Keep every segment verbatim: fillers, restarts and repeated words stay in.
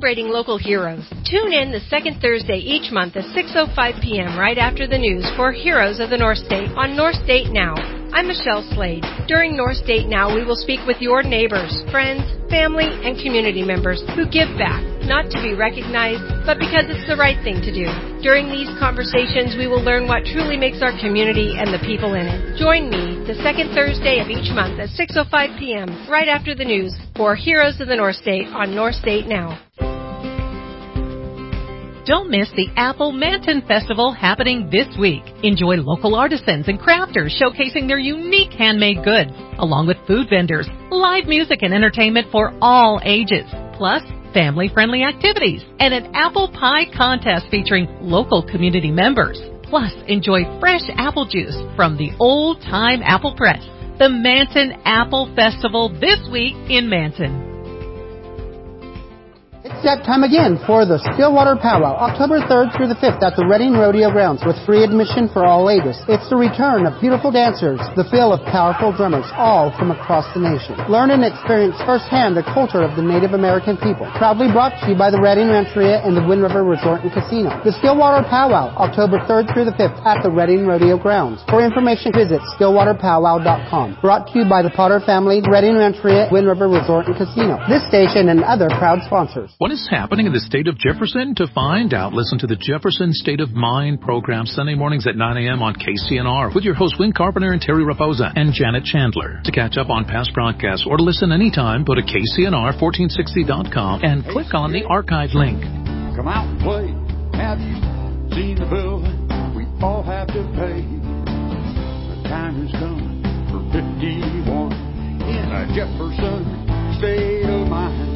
celebrating local heroes. Tune in the second Thursday each month at six oh five p.m. right after the news for Heroes of the North State on North State Now. I'm Michelle Slade. During North State Now, we will speak with your neighbors, friends, family, and community members who give back, not to be recognized, but because it's the right thing to do. During these conversations, we will learn what truly makes our community and the people in it. Join me the second Thursday of each month at six oh five p.m. right after the news for Heroes of the North State on North State Now. Don't miss the Apple Manton Festival happening this week. Enjoy local artisans and crafters showcasing their unique handmade goods, along with food vendors, live music and entertainment for all ages, plus family-friendly activities, and an apple pie contest featuring local community members. Plus, enjoy fresh apple juice from the old-time apple press. The Manton Apple Festival this week in Manton. It's that time again for the Stillwater Powwow, October third through the fifth at the Reading Rodeo Grounds with free admission for all ages. It's the return of beautiful dancers, the feel of powerful drummers, all from across the nation. Learn and experience firsthand the culture of the Native American people. Proudly brought to you by the Reading Rancheria and the Wind River Resort and Casino. The Stillwater Powwow, October third through the fifth at the Reading Rodeo Grounds. For information, visit stillwater powwow dot com. Brought to you by the Potter family, Reading Rancheria, Wind River Resort and Casino. This station and other proud sponsors. What is happening in the state of Jefferson? To find out, listen to the Jefferson State of Mind program Sunday mornings at nine a.m. on K C N R with your hosts Win Carpenter and Terry Raposa and Janet Chandler. To catch up on past broadcasts or to listen anytime, go to K C N R fourteen sixty dot com and click on the archive link. Come out and play. Have you seen the building we all have to pay? The time has come for fifty-one in a Jefferson State of Mind.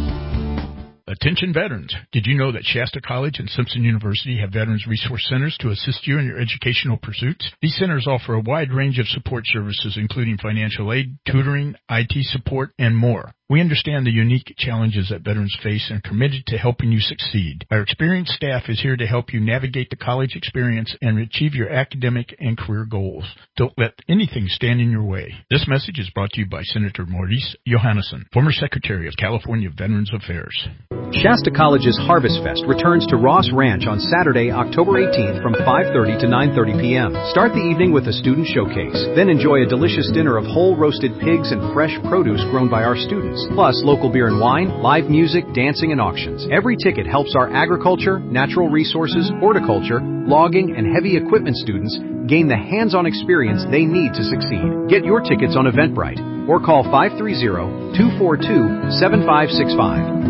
Attention veterans. Did you know that Shasta College and Simpson University have Veterans Resource Centers to assist you in your educational pursuits? These centers offer a wide range of support services, including financial aid, tutoring, I T support, and more. We understand the unique challenges that veterans face and are committed to helping you succeed. Our experienced staff is here to help you navigate the college experience and achieve your academic and career goals. Don't let anything stand in your way. This message is brought to you by Senator Maurice Johannesson, former Secretary of California Veterans Affairs. Shasta College's Harvest Fest returns to Ross Ranch on Saturday, October eighteenth from five thirty to nine thirty p.m. Start the evening with a student showcase. Then enjoy a delicious dinner of whole roasted pigs and fresh produce grown by our students. Plus local beer and wine, live music, dancing, and auctions. Every ticket helps our agriculture, natural resources, horticulture, logging, and heavy equipment students gain the hands-on experience they need to succeed. Get your tickets on Eventbrite or call five three zero, two four two, seven five six five.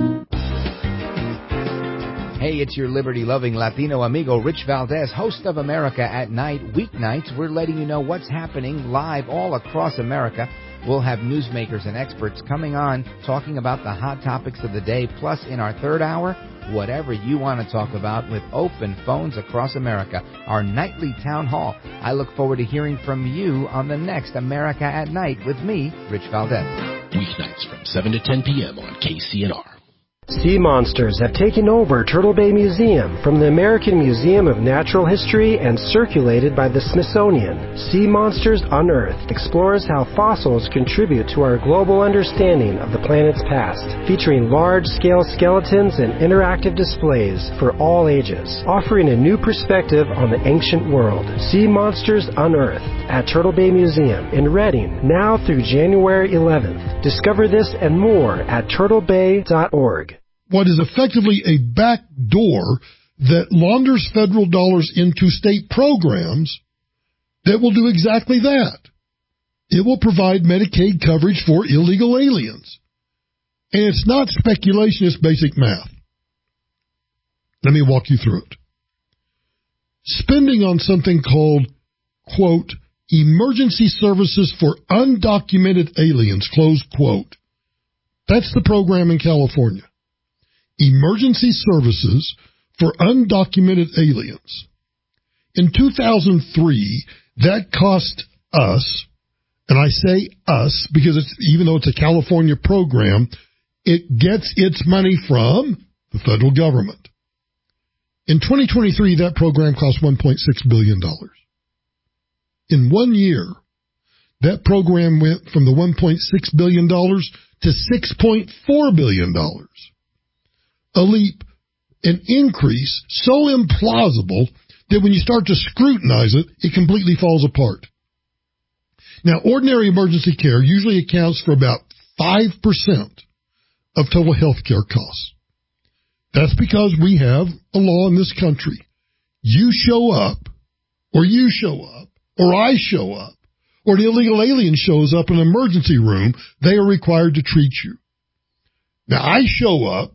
Hey, it's your liberty-loving Latino amigo, Rich Valdez, host of America at Night. Weeknights, we're letting you know what's happening live all across America. We'll have newsmakers and experts coming on talking about the hot topics of the day. Plus, in our third hour, whatever you want to talk about with open phones across America. Our nightly town hall. I look forward to hearing from you on the next America at Night with me, Rich Valdez. Weeknights from seven to ten p.m. on K C N R. Sea monsters have taken over Turtle Bay Museum from the American Museum of Natural History and circulated by the Smithsonian. Sea Monsters Unearthed explores how fossils contribute to our global understanding of the planet's past, featuring large-scale skeletons and interactive displays for all ages, offering a new perspective on the ancient world. Sea Monsters Unearthed at Turtle Bay Museum in Reading, now through January eleventh. Discover this and more at turtle bay dot org. What is effectively a back door that launders federal dollars into state programs that will do exactly that. It will provide Medicaid coverage for illegal aliens. And it's not speculation, it's basic math. Let me walk you through it. Spending on something called, quote, emergency services for undocumented aliens, close quote. That's the program in California. Emergency services for undocumented aliens. In two thousand three, that cost us, and I say us because it's, even though it's a California program, it gets its money from the federal government. In twenty twenty-three, that program cost one point six billion dollars. In one year, that program went from the one point six billion dollars to six point four billion dollars. a leap, an increase so implausible that when you start to scrutinize it, it completely falls apart. Now, ordinary emergency care usually accounts for about five percent of total health care costs. That's because we have a law in this country. You show up, or you show up, or I show up, or the illegal alien shows up in an emergency room, they are required to treat you. Now, I show up,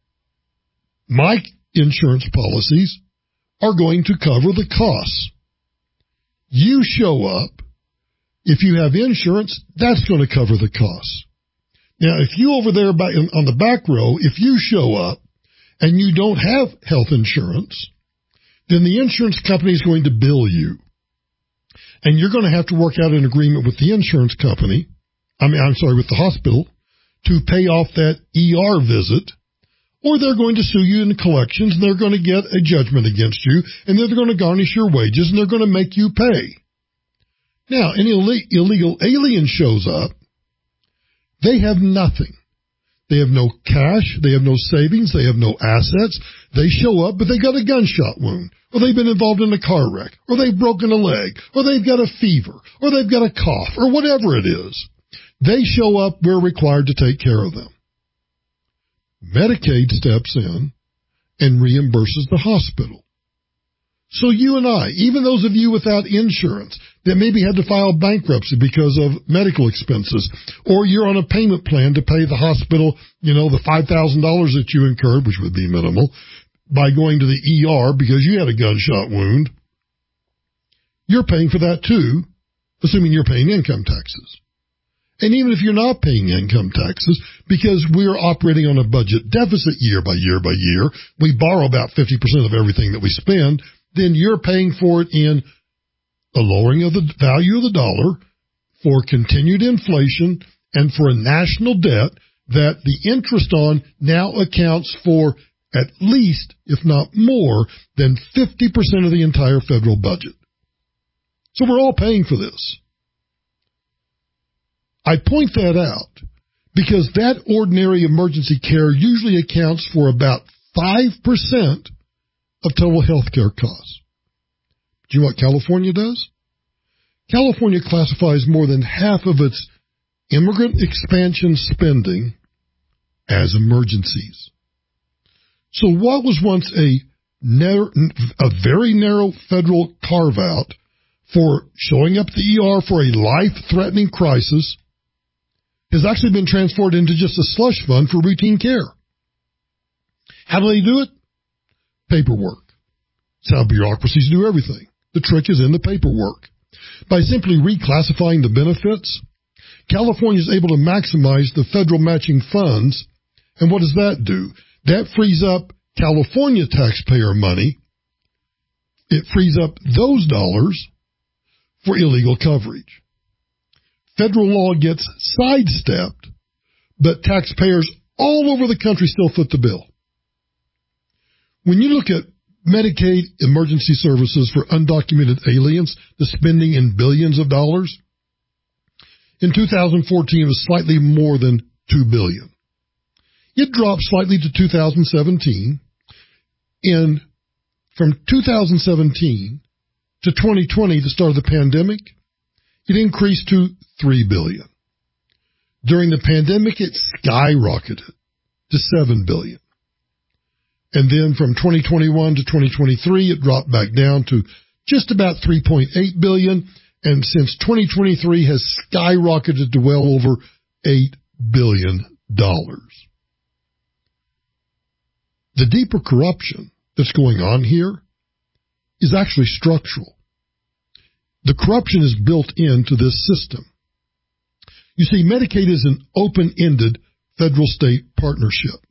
my insurance policies are going to cover the costs. You show up, if you have insurance, that's going to cover the costs. Now, if you over there by, on the back row, if you show up and you don't have health insurance, then the insurance company is going to bill you. And you're going to have to work out an agreement with the insurance company, I mean, I'm sorry, with the hospital, to pay off that E R visit, or they're going to sue you in collections, and they're going to get a judgment against you, and then they're going to garnish your wages, and they're going to make you pay. Now, an Ill- illegal alien shows up. They have nothing. They have no cash. They have no savings. They have no assets. They show up, but they got a gunshot wound, or they've been involved in a car wreck, or they've broken a leg, or they've got a fever, or they've got a cough, or whatever it is. They show up, we're required to take care of them. Medicaid steps in and reimburses the hospital. So you and I, even those of you without insurance that maybe had to file bankruptcy because of medical expenses, or you're on a payment plan to pay the hospital, you know, the five thousand dollars that you incurred, which would be minimal, by going to the E R because you had a gunshot wound, you're paying for that too, assuming you're paying income taxes. And even if you're not paying income taxes, because we're operating on a budget deficit year by year by year, we borrow about fifty percent of everything that we spend, then you're paying for it in a lowering of the value of the dollar, for continued inflation, and for a national debt that the interest on now accounts for at least, if not more, than fifty percent of the entire federal budget. So we're all paying for this. I point that out because that ordinary emergency care usually accounts for about five percent of total health care costs. Do you know what California does? California classifies more than half of its immigrant expansion spending as emergencies. So what was once a, narrow, a very narrow federal carve-out for showing up at the E R for a life-threatening crisis has actually been transformed into just a slush fund for routine care. How do they do it? Paperwork. It's how bureaucracies do everything. The trick is in the paperwork. By simply reclassifying the benefits, California is able to maximize the federal matching funds. And what does that do? That frees up California taxpayer money. It frees up those dollars for illegal coverage. Federal law gets sidestepped, but taxpayers all over the country still foot the bill. When you look at Medicaid emergency services for undocumented aliens, the spending in billions of dollars, in two thousand fourteen it was slightly more than two billion dollars. It dropped slightly to two thousand seventeen, and from two thousand seventeen to twenty twenty, the start of the pandemic, it increased to three billion dollars. During the pandemic, it skyrocketed to seven billion dollars. And then from twenty twenty-one to twenty twenty-three, it dropped back down to just about three point eight billion dollars. And since twenty twenty-three has skyrocketed to well over eight billion dollars. The deeper corruption that's going on here is actually structural. The corruption is built into this system. You see, Medicaid is an open-ended federal-state partnership.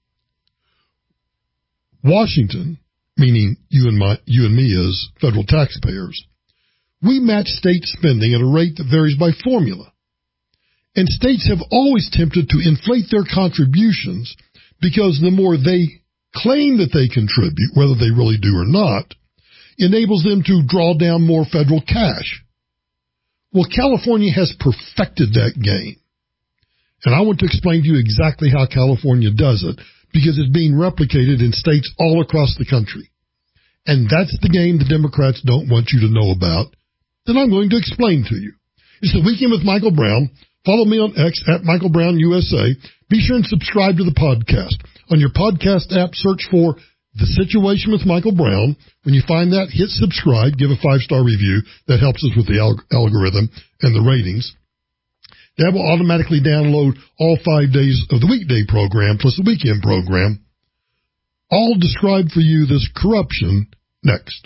Washington, meaning you and my, you and me as federal taxpayers, we match state spending at a rate that varies by formula. And states have always tempted to inflate their contributions because the more they claim that they contribute, whether they really do or not, enables them to draw down more federal cash. Well, California has perfected that game. And I want to explain to you exactly how California does it, because it's being replicated in states all across the country. And that's the game the Democrats don't want you to know about, that I'm going to explain to you. It's the Weekend with Michael Brown. Follow me on X at Michael Brown U S A. Be sure and subscribe to the podcast. On your podcast app, search for The Situation with Michael Brown. When you find that, hit subscribe, give a five-star review. That helps us with the alg- algorithm and the ratings. That will automatically download all five days of the weekday program plus the weekend program. I'll describe for you this corruption next.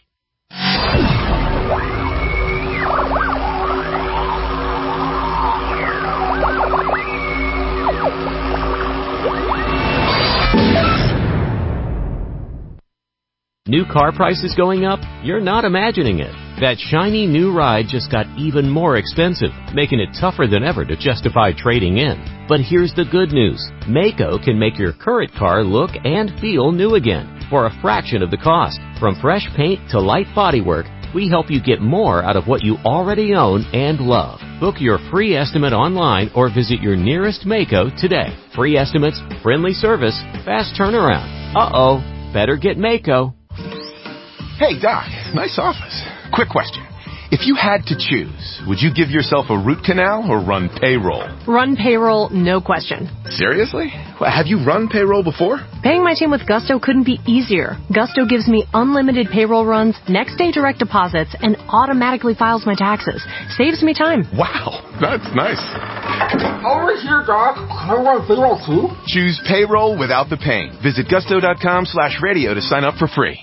New car prices going up? You're not imagining it. That shiny new ride just got even more expensive, making it tougher than ever to justify trading in. But here's the good news. Maaco can make your current car look and feel new again for a fraction of the cost. From fresh paint to light bodywork, we help you get more out of what you already own and love. Book your free estimate online or visit your nearest Maaco today. Free estimates, friendly service, fast turnaround. Uh-oh, better get Maaco. Hey, Doc, nice office. Quick question. If you had to choose, would you give yourself a root canal or run payroll? Run payroll, no question. Seriously? Well, have you run payroll before? Paying my team with Gusto couldn't be easier. Gusto gives me unlimited payroll runs, next day direct deposits, and automatically files my taxes. Saves me time. Wow, that's nice. Over here, Doc. Can I run payroll too? Choose payroll without the pain. Visit gusto.com slash radio to sign up for free.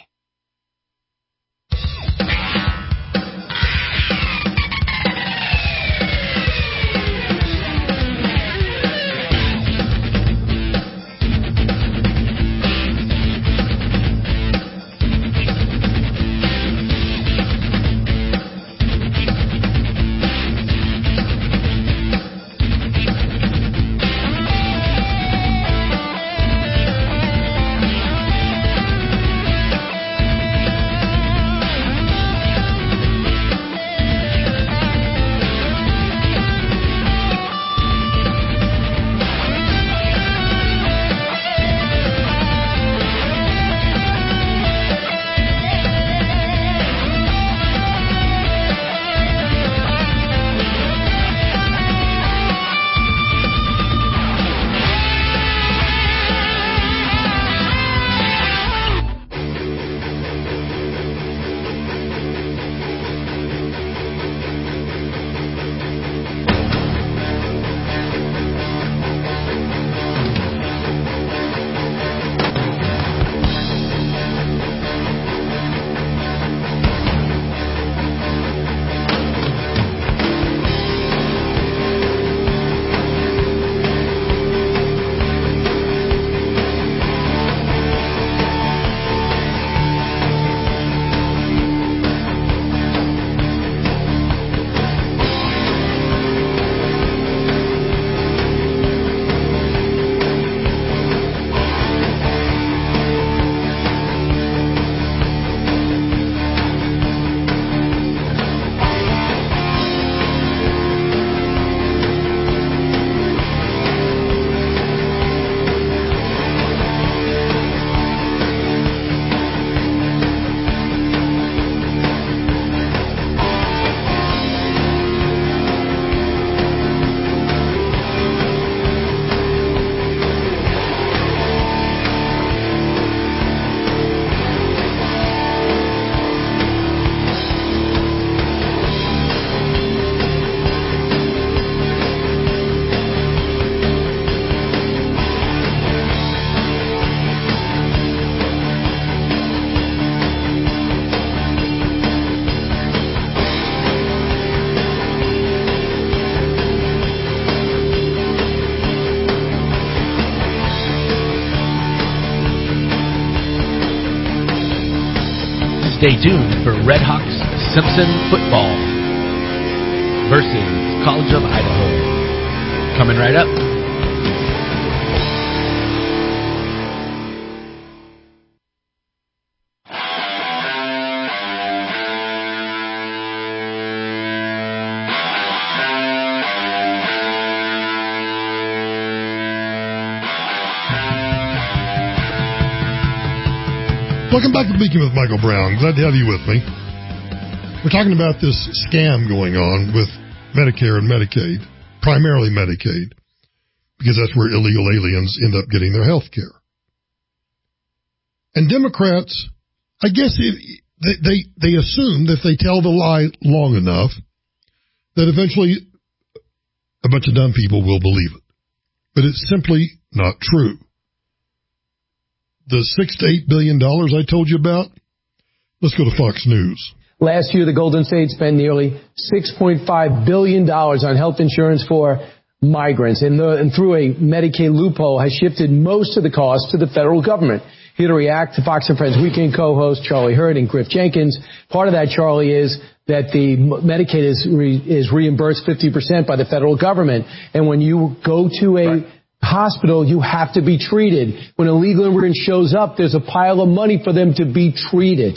Stay tuned for Red Hawks Simpson football versus College of Idaho. Coming right up. Welcome back to Beacon with Michael Brown. Glad to have you with me. We're talking about this scam going on with Medicare and Medicaid, primarily Medicaid, because that's where illegal aliens end up getting their health care. And Democrats, I guess it, they, they, they assume that if they tell the lie long enough, that eventually a bunch of dumb people will believe it. But it's simply not true. The six to eight billion dollars I told you about, let's go to Fox News. Last year, the Golden State spent nearly six point five billion dollars on health insurance for migrants, and, the, and through a Medicaid loophole has shifted most of the cost to the federal government. Here to react to Fox and Friends Weekend co-host Charlie Hurd and Griff Jenkins. Part of that, Charlie, is that the Medicaid is re, is reimbursed fifty percent by the federal government, and when you go to a right. hospital, you have to be treated. When a illegal immigrant shows up, there's a pile of money for them to be treated.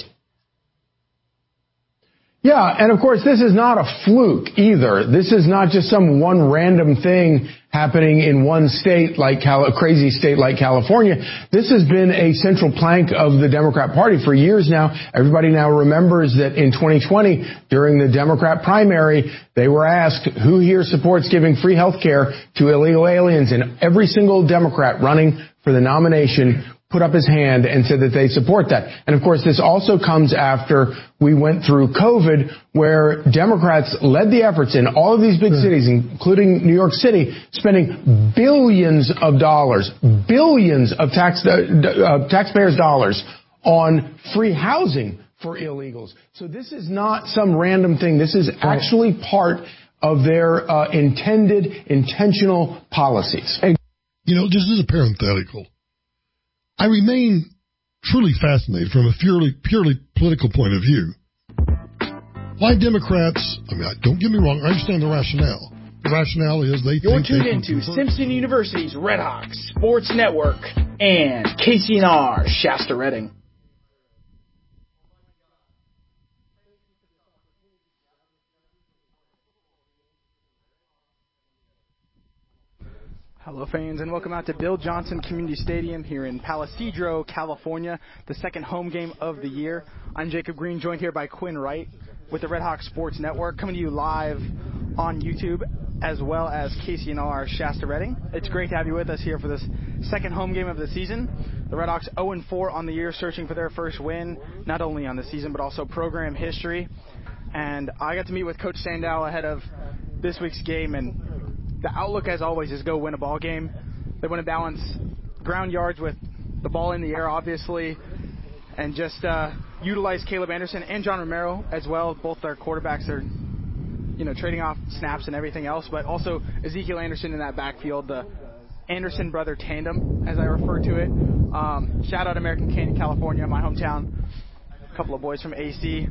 Yeah, and of course, this is not a fluke either. This is not just some one random thing happening in one state like Cal- a crazy state like California. This has been a central plank of the Democrat Party for years now. Everybody now remembers that in twenty twenty, during the Democrat primary, they were asked who here supports giving free health care to illegal aliens, and every single Democrat running for the nomination put up his hand and said that they support that. And of course, this also comes after we went through COVID, where Democrats led the efforts in all of these big cities, including New York City, spending billions of dollars, billions of tax, uh, taxpayers' dollars on free housing for illegals. So this is not some random thing. This is actually part of their uh, intended, intentional policies. You know, just as a parenthetical, I remain truly fascinated from a purely, purely political point of view. Why Democrats, I mean, don't get me wrong, I understand the rationale. The rationale is they You're think tuned they into can Simpson University's Red Hawks Sports Network and K C N R Shasta Redding. Hello, fans, and welcome out to Bill Johnson Community Stadium here in Palisadro, California, the second home game of the year. I'm Jacob Green, joined here by Quinn Wright with the Red Hawk Sports Network, coming to you live on YouTube as well as K C N R Shasta Redding. It's great to have you with us here for this second home game of the season. The Red Hawks oh and four on the year, searching for their first win, not only on the season but also program history. And I got to meet with Coach Sandow ahead of this week's game, and the outlook, as always, is go win a ball game. They want to balance ground yards with the ball in the air, obviously, and just uh, utilize Caleb Anderson and John Romero as well. Both their quarterbacks are, you know, trading off snaps and everything else, but also Ezekiel Anderson in that backfield, the Anderson brother tandem, as I refer to it. Um, shout out American Canyon, California, my hometown. A couple of boys from A C.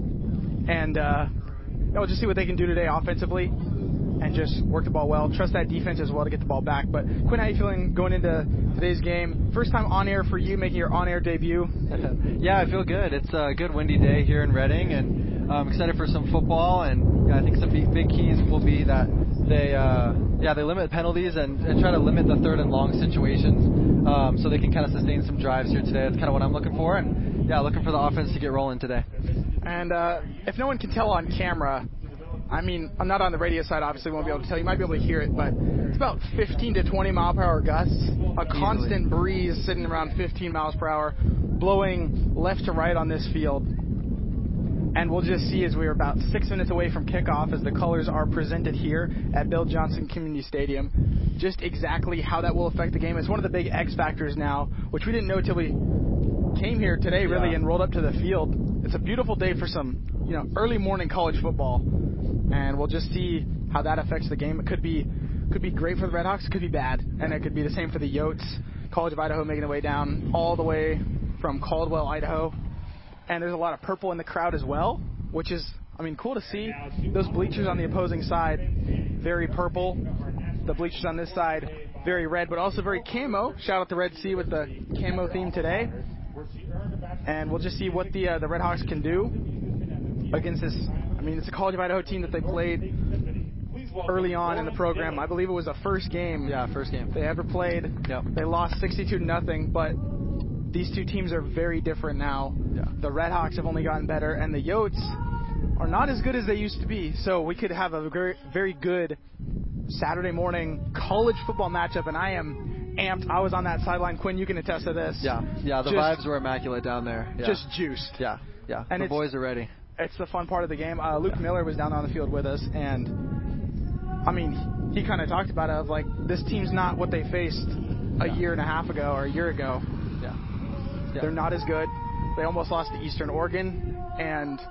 And uh, we'll just see what they can do today offensively and just work the ball well. Trust that defense as well to get the ball back. But, Quinn, how are you feeling going into today's game? First time on air for you, making your on-air debut. Yeah, I feel good. It's a good windy day here in Redding, and I'm excited for some football. And I think some big, big keys will be that they, uh, yeah, they limit penalties and, and try to limit the third and long situations, um, so they can kind of sustain some drives here today. That's kind of what I'm looking for. And, yeah, looking for the offense to get rolling today. And uh, if no one can tell on camera, I mean, I'm not on the radio side, obviously won't be able to tell. You might be able to hear it, but it's about fifteen to twenty mile per hour gusts. A constant breeze sitting around fifteen miles per hour, blowing left to right on this field. And we'll just see as we're about six minutes away from kickoff, as the colors are presented here at Bill Johnson Community Stadium, just exactly how that will affect the game. It's one of the big X factors now, which we didn't know till we came here today, really, yeah. and rolled up to the field. It's a beautiful day for some, you know, early morning college football. And we'll just see how that affects the game. It could be could be great for the Red Hawks. It could be bad. And it could be the same for the Yotes. College of Idaho making their way down all the way from Caldwell, Idaho. And there's a lot of purple in the crowd as well, which is, I mean, cool to see. Those bleachers on the opposing side, very purple. The bleachers on this side, very red, but also very camo. Shout out to Red Sea with the camo theme today. And we'll just see what the uh, the Red Hawks can do against this. I mean, it's a College of Idaho team that they played early on in the program. I believe it was the first game. Yeah, first game they ever played. Yep. They lost sixty-two to nothing, but these two teams are very different now. Yeah. The Redhawks have only gotten better, and the Yotes are not as good as they used to be. So we could have a very, very good Saturday morning college football matchup, and I am amped. I was on that sideline. Quinn, you can attest to this. Yeah, yeah, the just, vibes were immaculate down there. Yeah. Just juiced. Yeah, yeah, and the boys are ready. It's the fun part of the game. Uh, Luke Miller was down on the field with us, and, I mean, he kind of talked about it of, like, this team's not what they faced a yeah. year and a half ago or a year ago. Yeah. yeah. They're not as good. They almost lost to Eastern Oregon, and,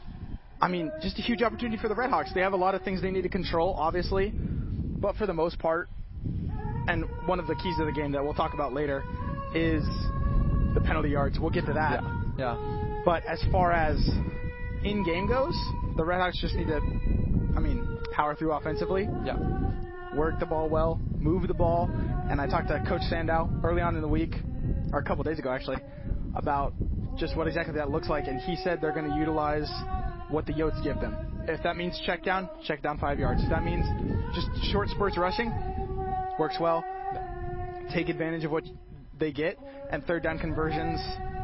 I mean, just a huge opportunity for the Redhawks. They have a lot of things they need to control, obviously, but for the most part, and one of the keys of the game that we'll talk about later is the penalty yards. We'll get to that. Yeah. yeah. But as far as in-game goes, the Redhawks just need to, I mean, power through offensively. Yeah. Work the ball well, move the ball. And I talked to Coach Sandow early on in the week, or a couple days ago actually, about just what exactly that looks like. And he said they're going to utilize what the Yotes give them. If that means check down, check down five yards. If that means just short spurts rushing, works well. Take advantage of what they get. And third down conversions,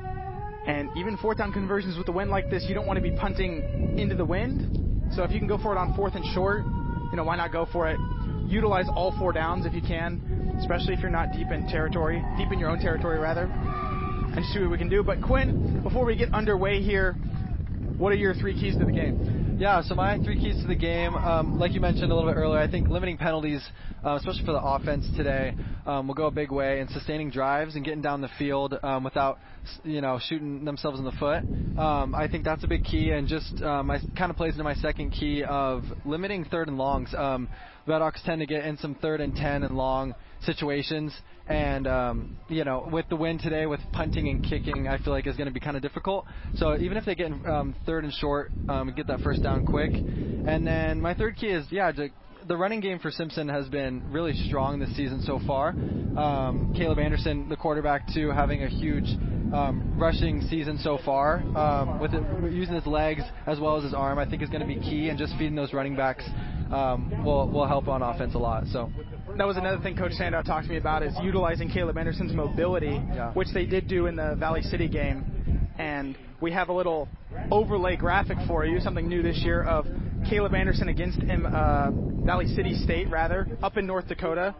and even fourth down conversions with the wind like this, you don't want to be punting into the wind. So if you can go for it on fourth and short, you know, why not go for it? Utilize all four downs if you can, especially if you're not deep in territory, deep in your own territory rather, and see what we can do. But Quinn, before we get underway here, what are your three keys to the game? Yeah, so my three keys to the game, um, like you mentioned a little bit earlier, I think limiting penalties, uh, especially for the offense today, um, will go a big way in sustaining drives and getting down the field um, without, you know, shooting themselves in the foot. Um, I think that's a big key, and just um, I kind of plays into my second key of limiting third and longs. Um, Redhawks tend to get in some third and ten and long situations, and um, you know, with the win today, with punting and kicking, I feel like is going to be kind of difficult. So even if they get in um, third and short, um, get that first down quick. And then my third key is, yeah, to, the running game for Simpson has been really strong this season so far. Um, Caleb Anderson, the quarterback, too, having a huge um, rushing season so far. Um, with it, using his legs as well as his arm, I think is going to be key, and just feeding those running backs um, will will help on offense a lot. So. That was another thing Coach Sandow talked to me about, is utilizing Caleb Anderson's mobility, yeah. which they did do in the Valley City game. And we have a little overlay graphic for you, something new this year, of Caleb Anderson against him, uh, Valley City State, rather, up in North Dakota.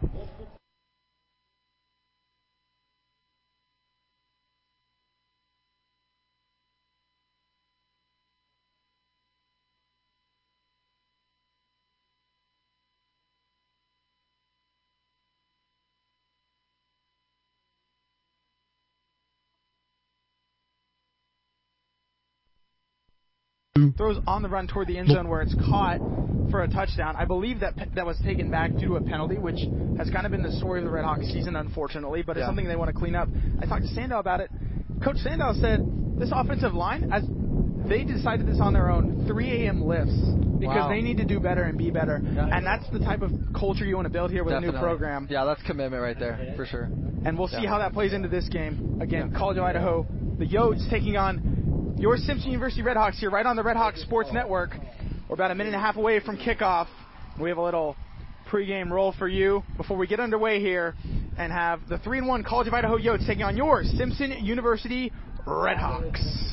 Throws on the run toward the end zone where it's caught for a touchdown. I believe that that was taken back due to a penalty, which has kind of been the story of the Redhawks season, unfortunately, but it's yeah. something they want to clean up. I talked to Sandow about it. Coach Sandow said this offensive line, as they decided this on their own, three a.m. lifts, because wow. they need to do better and be better. Yeah. And that's the type of culture you want to build here with Definitely. a new program. Yeah, that's commitment right there, for sure. And we'll see yeah. how that plays into this game. Again, yeah. College of Idaho, the Yotes taking on your Simpson University Redhawks here, right on the Redhawks Sports Network. We're about a minute and a half away from kickoff. We have a little pregame roll for you before we get underway here and have the three and one College of Idaho Yotes taking on your Simpson University Redhawks.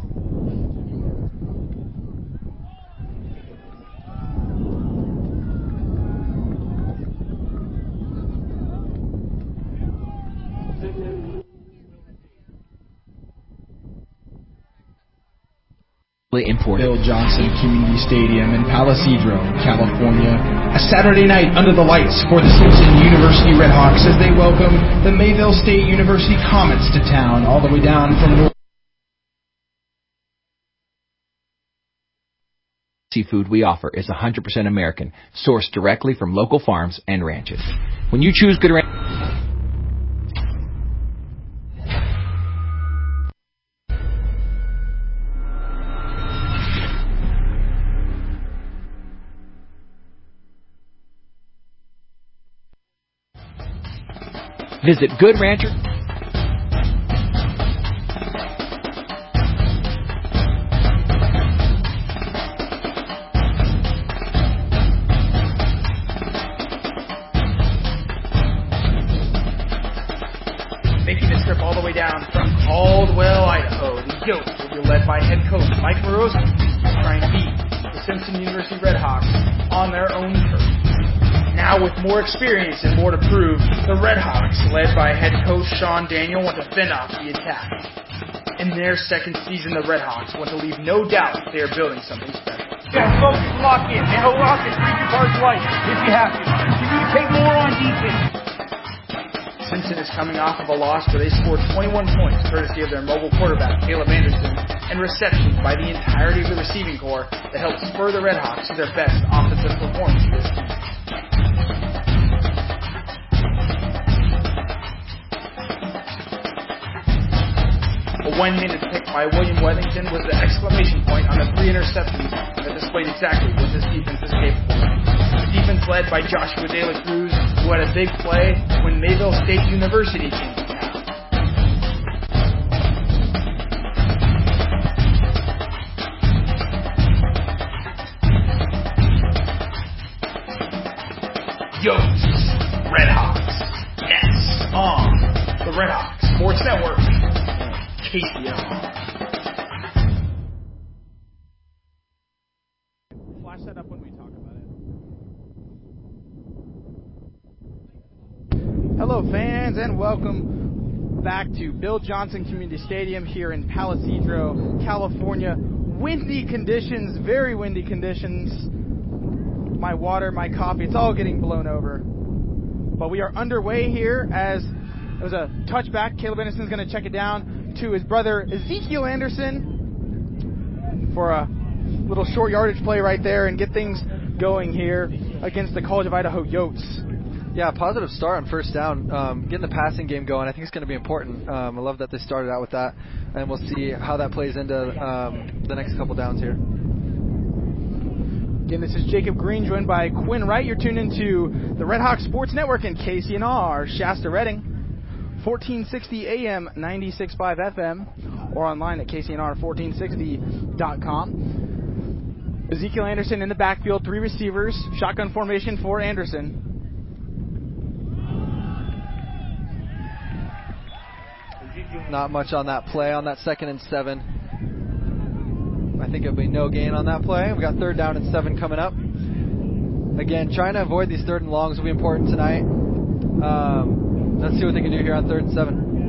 Import. Bill Johnson Community Stadium in Palo Cedro, California. A Saturday night under the lights for the Simpson University Redhawks as they welcome the Mayville State University Comets to town, all the way down from North. Seafood we offer is one hundred percent American, sourced directly from local farms and ranches. When you choose Good Ranch... Visit Good Rancher. Making this trip all the way down from Yotes will be led by head coach Mike Morosi, trying to beat the Simpson University Redhawks on their own turf. Now with more experience and more to prove, the Redhawks, led by head coach Sean Daniel, want to fend off the attack. In their second season, the Redhawks want to leave no doubt they are building something special. Yeah, focus, lock in. And lock in three cards light if you have to. Communicate more on defense. Simpson is coming off of a loss where they scored twenty-one points courtesy of their mobile quarterback, Caleb Anderson, and receptions by the entirety of the receiving corps that helped spur the Redhawks to their best offensive performance this season. A one-minute pick by William Wethington was the exclamation point on the three interceptions that displayed exactly what this defense is capable of. The defense led by Joshua De La Cruz, who had a big play when Mayville State University came to town. Yotes, Redhawks, next on the Redhawks Sports Network. K C N R. Flash that up when we talk about it. Hello, fans, and welcome back to Bill Johnson Community Stadium here in Palo Cedro, California. Windy conditions, very windy conditions. My water, my coffee, it's all getting blown over. But we are underway here as it was a touchback. Caleb Anderson's going to check it down to his brother Ezekiel Anderson for a little short yardage play right there and get things going here against the College of Idaho Yotes. Yeah, positive start on first down. Um, getting the passing game going, I think it's going to be important. Um, I love that they started out with that, and we'll see how that plays into um, the next couple downs here. Again, this is Jacob Green, joined by Quinn Wright. You're tuned into the Red Hawk Sports Network and K C N R, Shasta Redding. fourteen sixty A M, ninety-six point five F M, or online at K C N R fourteen sixty dot com. Ezekiel Anderson in the backfield, three receivers, shotgun formation for Anderson. Not much on that play, on that second and seven. I think it'll be no gain on that play. We've got third down and seven coming up. Again, trying to avoid these third and longs will be important tonight. Um, let's see what they can do here on third and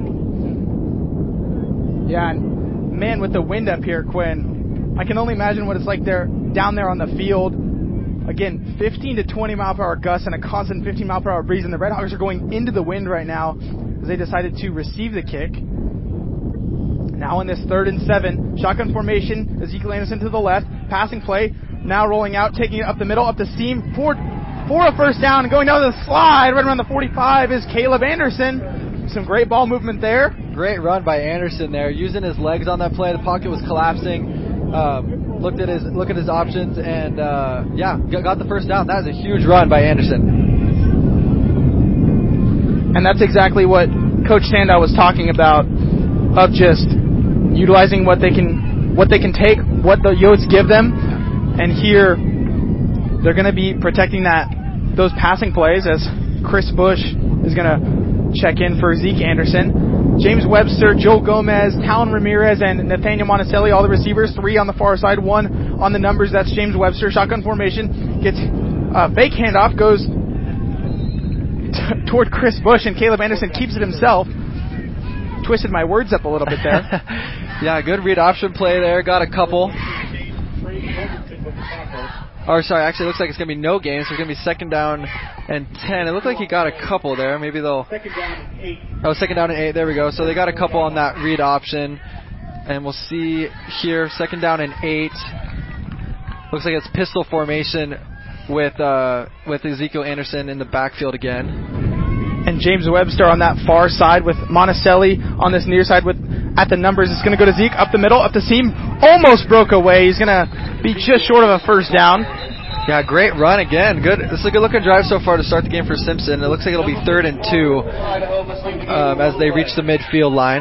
seven. Yeah, and man, with the wind up here, Quinn, I can only imagine what it's like there down there on the field. Again, fifteen to twenty mile per hour gusts and a constant fifteen mile per hour breeze, and the Redhawks are going into the wind right now as they decided to receive the kick. Now in this third and seven, shotgun formation, Ezekiel Anderson to the left, passing play, now rolling out, taking it up the middle, up the seam, for, for a first down, and going down the slide, right around the forty-five is Caleb Anderson. Some great ball movement there. Great run by Anderson there, using his legs on that play. The pocket was collapsing. Um, looked at his look at his options, and uh, yeah, got the first down. That was a huge run by Anderson. And that's exactly what Coach Sandow was talking about, of just utilizing what they can what they can take, what the Yotes give them, and here they're going to be protecting that those passing plays as Chris Bush is going to check in for Zeke Anderson. James Webster, Joel Gomez, Talon Ramirez, and Nathaniel Monticelli, all the receivers, three on the far side, one on the numbers. That's James Webster. Shotgun formation, gets a fake handoff, goes t- toward Chris Bush, and Caleb Anderson keeps it himself. Twisted my words up a little bit there. Yeah, good read option play there. Got a couple. Or sorry, actually, it looks like it's going to be no gain, so it's going to be second down and ten. It looked like he got a couple there. Maybe they'll... Second down and eight. Oh, second down and eight. There we go. So they got a couple on that read option. And we'll see here, second down and eight. Looks like it's pistol formation with uh, with Ezekiel Anderson in the backfield again. And James Webster on that far side with Monticelli on this near side with at the numbers. It's going to go to Zeke up the middle, up the seam. Almost broke away. He's going to be just short of a first down. Yeah, great run again. Good. This is a good looking drive so far to start the game for Simpson. It looks like it'll be third and two um, as they reach the midfield line.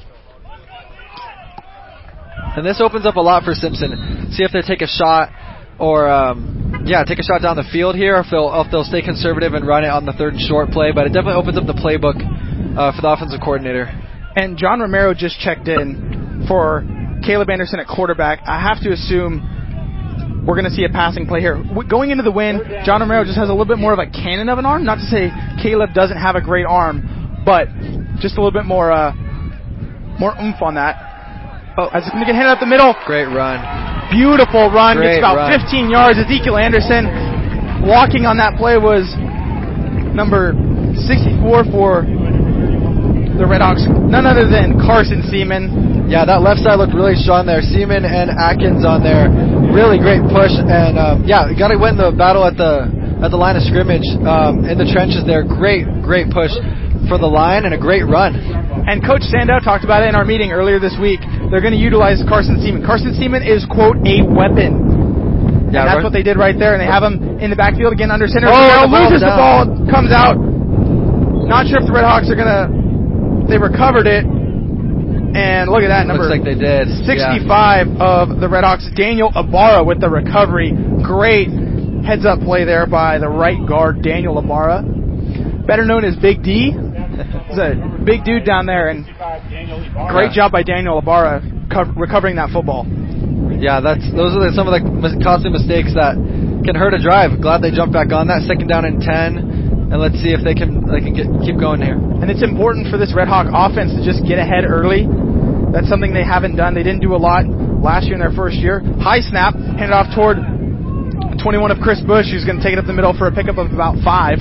And this opens up a lot for Simpson. See if they take a shot or, um, yeah, take a shot down the field here, or if they'll, if they'll stay conservative and run it on the third and short play. But it definitely opens up the playbook uh, for the offensive coordinator. And John Romero just checked in for Caleb Anderson at quarterback. I have to assume we're going to see a passing play here. W- going into the win, John Romero just has a little bit more of a cannon of an arm. Not to say Caleb doesn't have a great arm, but just a little bit more uh, more oomph on that. Oh, as it's going to get hit up the middle. Great run. Beautiful run. Great It's about run. fifteen yards. Ezekiel Anderson walking on that play was number sixty-four for the Redhawks. None other than Carson Seaman. Yeah, that left side looked really strong there. Seaman and Atkins on there. Really great push. And, um, yeah, got to win the battle at the at the line of scrimmage um, in the trenches there. Great, great push for the line and a great run. And Coach Sandow talked about it in our meeting earlier this week. They're going to utilize Carson Seaman. Carson Seaman is, quote, a weapon. Yeah, and that's run. What they did right there. And they have him in the backfield again under center. Oh, the loses the ball, comes out. Not sure if the Redhawks are going to... They recovered it. And look at that, number Looks like they did. sixty-five yeah. of the Redhawks, Daniel Ibarra with the recovery. Great heads-up play there by the right guard, Daniel Ibarra. Better known as Big D. He's a big dude down there, and great job by Daniel Ibarra co- recovering that football. Yeah, that's those are the, some of the mis- costly mistakes that can hurt a drive. Glad they jumped back on that. Second down and ten, and let's see if they can they can get, keep going here. And it's important for this Red Hawk offense to just get ahead early. That's something they haven't done. They didn't do a lot last year in their first year. High snap, handed off toward twenty-one of Chris Bush, who's going to take it up the middle for a pickup of about five.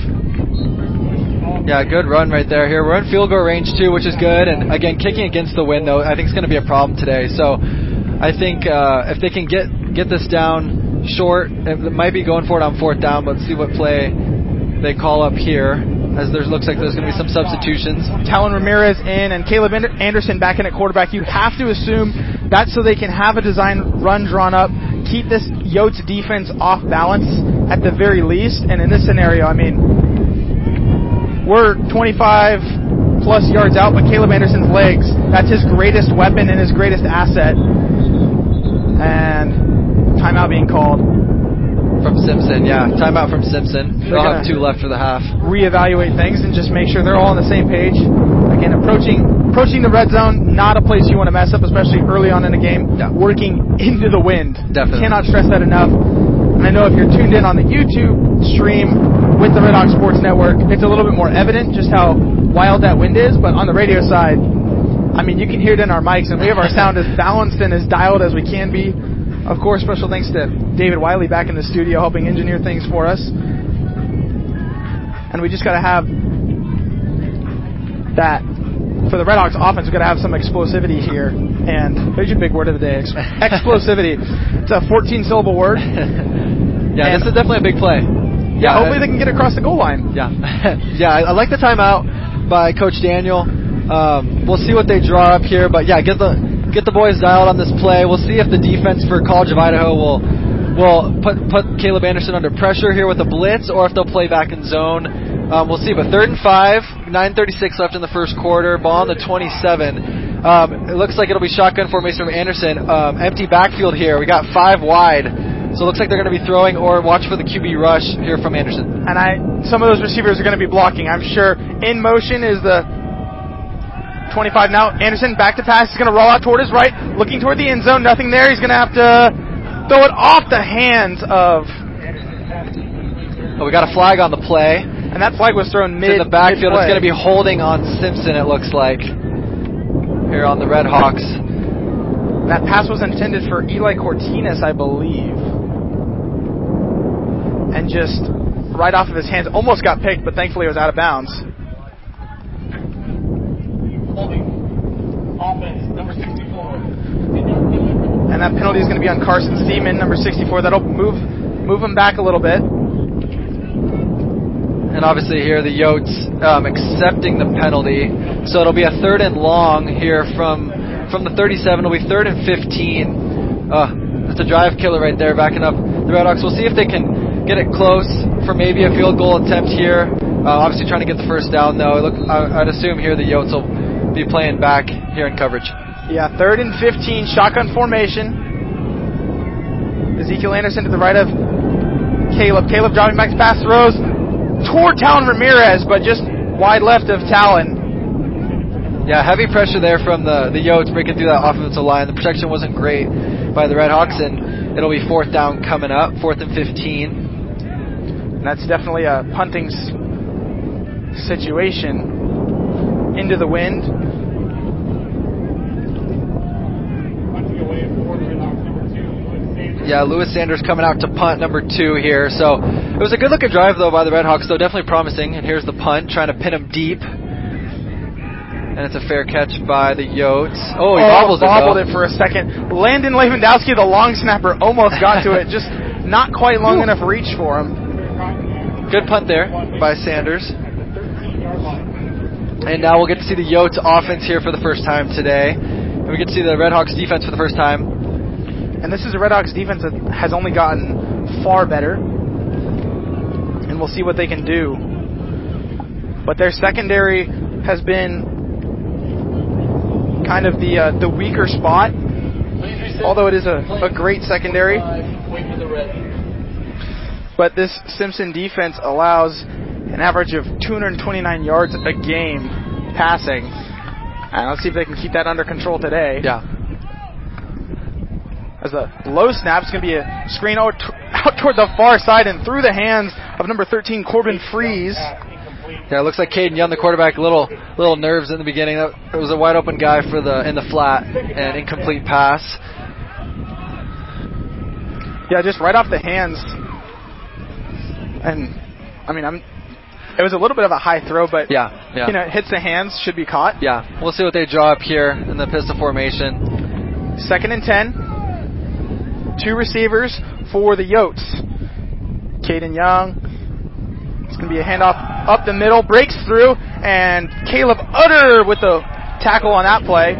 Yeah, good run right there. Here we're in field goal range too, which is good. And again, kicking against the wind though, I think it's going to be a problem today. So I think uh, if they can get get this down short, it might be going for it on fourth down. But let's see what play they call up here, as there looks like there's going to be some substitutions. Talon Ramirez in and Caleb Anderson back in at quarterback. You have to assume that's so they can have a design run drawn up, keep this Yotes defense off balance at the very least. And in this scenario, I mean, we're twenty-five plus yards out, but Caleb Anderson's legs, that's his greatest weapon and his greatest asset. And timeout being called. From Simpson, yeah. Timeout from Simpson. They'll have two left for the half. Reevaluate things and just make sure they're all on the same page. Again, approaching approaching the red zone, not a place you want to mess up, especially early on in a game. Yeah. Working into the wind. Definitely. Cannot stress that enough. And I know if you're tuned in on the YouTube stream with the Red Hawk Sports Network, it's a little bit more evident just how wild that wind is. But on the radio side, I mean, you can hear it in our mics, and we have our sound as balanced and as dialed as we can be. Of course, special thanks to David Wiley back in the studio helping engineer things for us. And we just got to have that. For the Red Hawks offense, we've got to have some explosivity here. And there's your big word of the day, explosivity. It's a fourteen-syllable word. Yeah, and this is definitely a big play. Yeah, yeah hopefully I, they can get across the goal line. Yeah, yeah. I, I like the timeout by Coach Daniel. Um, we'll see what they draw up here, but yeah, get the get the boys dialed on this play. We'll see if the defense for College of Idaho will will put put Caleb Anderson under pressure here with a blitz, or if they'll play back in zone. Um, we'll see. But third and five, nine thirty-six left in the first quarter. Ball on the twenty-seven. Um, it looks like it'll be shotgun formation from Anderson. Um, empty backfield here. We got five wide. So it looks like they're going to be throwing, or watch for the Q B rush here from Anderson. And I, some of those receivers are going to be blocking. I'm sure in motion is the twenty-five now. Anderson back to pass. He's going to roll out toward his right, looking toward the end zone. Nothing there. He's going to have to throw it off the hands of. Oh, we got a flag on the play. And that flag was thrown mid. In the backfield, mid-play. It's going to be holding on Simpson, it looks like, here on the Red Hawks. That pass was intended for Eli Cortines, I believe. And just right off of his hands, almost got picked, but thankfully it was out of bounds. Offense, number sixty-four. And that penalty is going to be on Carson Seaman, number sixty-four. That'll move move him back a little bit. And obviously here the Yotes um, accepting the penalty. So it'll be a third and long here from from the thirty-seven. It'll be third and fifteen. Uh, that's a drive killer right there, backing up the Red Hawks. We'll see if they can get it close for maybe a field goal attempt here. Uh, obviously trying to get the first down, though. Look, I, I'd assume here the Yotes will be playing back here in coverage. Yeah, third and fifteen, shotgun formation. Ezekiel Anderson to the right of Caleb. Caleb dropping back to pass, throws toward Talon Ramirez, but just wide left of Talon. Yeah, heavy pressure there from the, the Yotes breaking through that offensive line. The protection wasn't great by the Redhawks, and it'll be fourth down coming up, fourth and fifteen. And that's definitely a punting s- situation. Into the wind. Yeah, Lewis Sanders coming out to punt number two here. So it was a good-looking drive, though, by the Redhawks, though definitely promising. And here's the punt, trying to pin him deep. And it's a fair catch by the Yotes. Oh, he oh, bobbles it, bobbled though. it for a second. Landon Lewandowski, the long snapper, almost got to it. Just not quite long enough reach for him. Good punt there by Sanders. And now we'll get to see the Yotes offense here for the first time today. And we get to see the Redhawks defense for the first time. And this is a Redhawks defense that has only gotten far better. And we'll see what they can do. But their secondary has been kind of the uh, the weaker spot, although it is a, a great secondary. But this Simpson defense allows an average of two hundred twenty-nine yards a game passing. And let's see if they can keep that under control today. Yeah. As the low snap is going to be a screen out, t- out toward the far side and through the hands of number thirteen, Corbin Fries. Yeah, it looks like Caden Young, the quarterback, little little nerves in the beginning. It was a wide open guy for the in the flat and incomplete pass. Yeah, just right off the hands. And I mean, I'm. It was a little bit of a high throw, but yeah, yeah. you know, it hits the hands, should be caught. Yeah, we'll see what they draw up here in the pistol formation. Second and ten. Two receivers for the Yotes. Caden Young. It's going to be a handoff up the middle, breaks through, and Caleb Utter with the tackle on that play.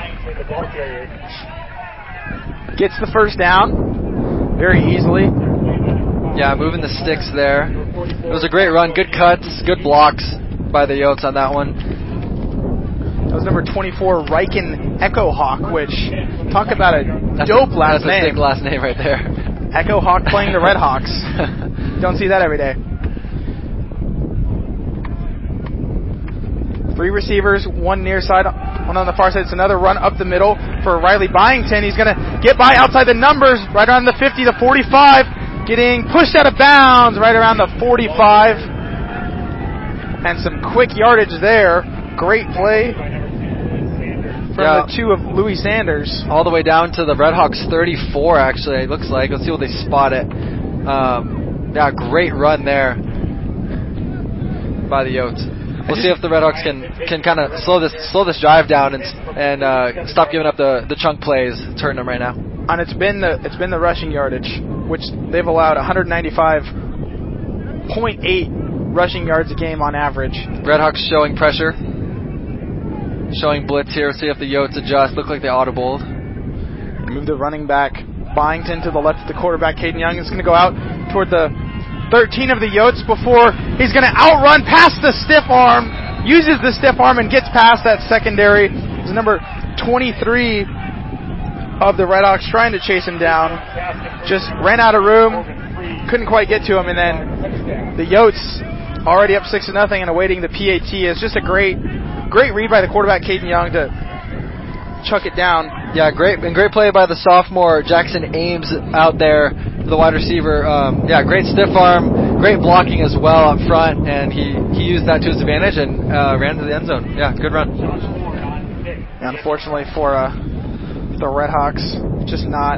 Gets the first down very easily. Yeah, moving the sticks there. It was a great run, good cuts, good blocks by the Yotes on that one. That was number twenty-four, Riken Echo Hawk, which, talk about a that's dope a, last that's name. That's a sick last name right there. Echo Hawk playing the Redhawks. Don't see that every day. Three receivers, one near side, one on the far side. It's another run up the middle for Riley Byington. He's going to get by outside the numbers, right around the fifty, the forty-five, getting pushed out of bounds right around the forty-five. And some quick yardage there. Great play from yeah. the two of Louis Sanders. All the way down to the Redhawks thirty-four, actually, it looks like. Let's see what they spot it. Um, yeah, great run there by the Yotes. We'll see if the Redhawks can, can kind of slow this slow this drive down and and uh, stop giving up the, the chunk plays. It's hurting them right now. And it's been the it's been the rushing yardage, which they've allowed one ninety-five point eight rushing yards a game on average. Redhawks showing pressure, showing blitz here. See if the Yotes adjust. Look like they audibled. Move the running back Byington to the left of the quarterback. Caden Young is going to go out toward the thirteen of the Yotes before he's going to outrun past the stiff arm, uses the stiff arm and gets past that secondary. It's number twenty-three of the Redhawks trying to chase him down. Just ran out of room, couldn't quite get to him, and then the Yotes already up six to nothing and awaiting the P A T. It's just a great, great read by the quarterback Caden Young to chuck it down. Yeah, great and great play by the sophomore Jackson Ames out there, the wide receiver. Um, yeah, great stiff arm, great blocking as well up front, and he, he used that to his advantage and uh, ran to the end zone. Yeah, good run. Yeah, unfortunately for uh, the Redhawks, just not,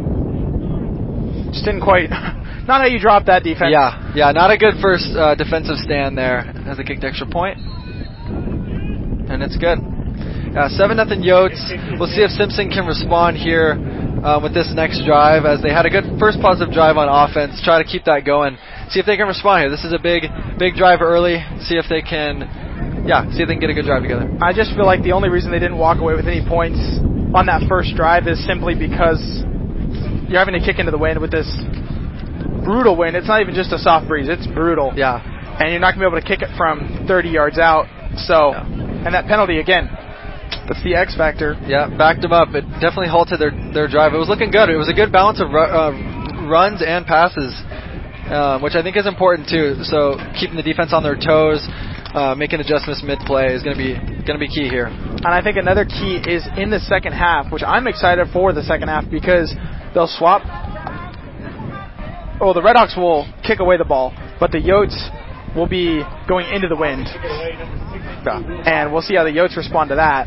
just didn't quite, not how you drop that defense. Yeah, yeah, not a good first uh, defensive stand there as they kicked extra point, and it's good. Uh, seven nothing Yotes. We'll see if Simpson can respond here uh, with this next drive, as they had a good first positive drive on offense. Try to keep that going. See if they can respond here. This is a big, big drive early. See if they can, yeah, see if they can get a good drive together. I just feel like the only reason they didn't walk away with any points on that first drive is simply because you're having to kick into the wind with this brutal wind. It's not even just a soft breeze. It's brutal. Yeah. And you're not going to be able to kick it from thirty yards out. So, yeah. And that penalty again. That's the X factor. Yeah, backed them up. It definitely halted their, their drive. It was looking good. It was a good balance of ru- uh, runs and passes, um, which I think is important too. So keeping the defense on their toes. uh, making adjustments mid-play is going to be going to be key here. And I think another key is in the second half, which I'm excited for the second half because they'll swap. Oh, the Redhawks will kick away the ball, but the Yotes will be going into the wind. And we'll see how the Yotes respond to that.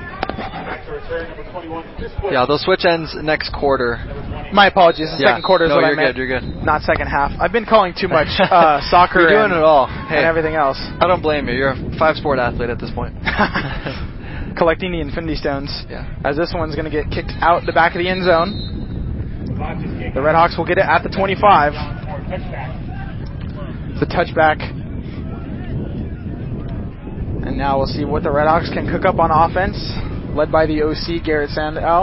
Yeah, they'll switch ends next quarter. My apologies. The yeah. second quarter is no, what you're I meant. good. You're good. Not second half. I've been calling too much uh, soccer. You're doing and, it all. And Hey, everything else. I don't blame you. You're a five-sport athlete at this point. Collecting the Infinity Stones. Yeah. As this one's going to get kicked out the back of the end zone. The Redhawks will get it at the twenty-five. It's a touchback. And now we'll see what the Redhawks can cook up on offense, led by the O C, Garrett Sandow.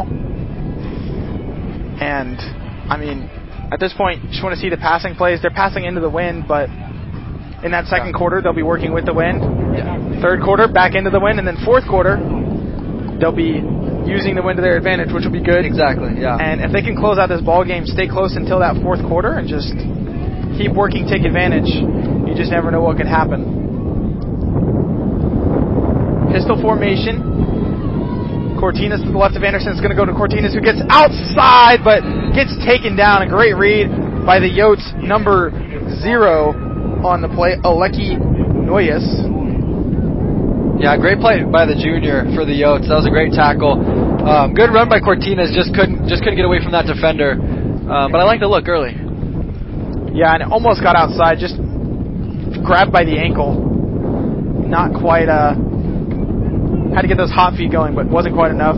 And, I mean, at this point, you just want to see the passing plays. They're passing into the wind, but in that second yeah. quarter, they'll be working with the wind. Yeah. Third quarter, back into the wind. And then fourth quarter, they'll be using the wind to their advantage, which will be good. Exactly, yeah. And if they can close out this ball game, stay close until that fourth quarter, and just keep working, take advantage, you just never know what can happen. Pistol formation. Cortinas to the left of Anderson. It's going to go to Cortinas, who gets outside, but gets taken down. A great read by the Yotes, number zero on the play, Aleki Noyes. Yeah, great play by the junior for the Yotes. That was a great tackle. Um, good run by Cortinas. Just couldn't just couldn't get away from that defender. Um, but I like the look early. Yeah, and it almost got outside. Just grabbed by the ankle. Not quite. Uh, had to get those hot feet going, but wasn't quite enough.